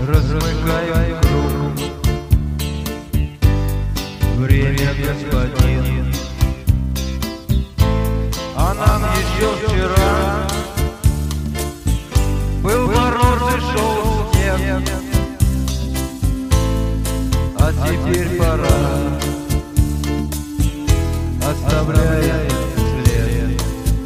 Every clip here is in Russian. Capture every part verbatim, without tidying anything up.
размыкаем круг. Время, господин, а нам еще вчера был мороз и шел снег, а теперь пора, оставляя след.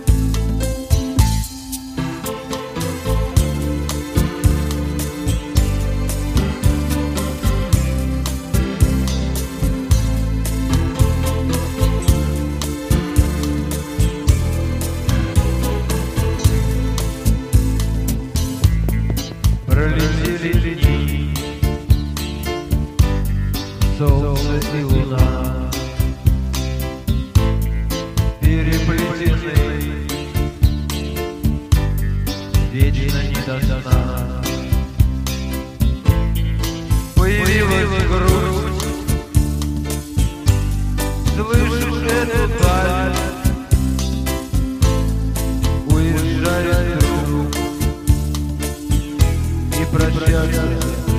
Пролетели дни, солнце и луна переплетены, вечно не до сна. Появилась грусть, слышишь эту даль, уезжает друг, и прощаться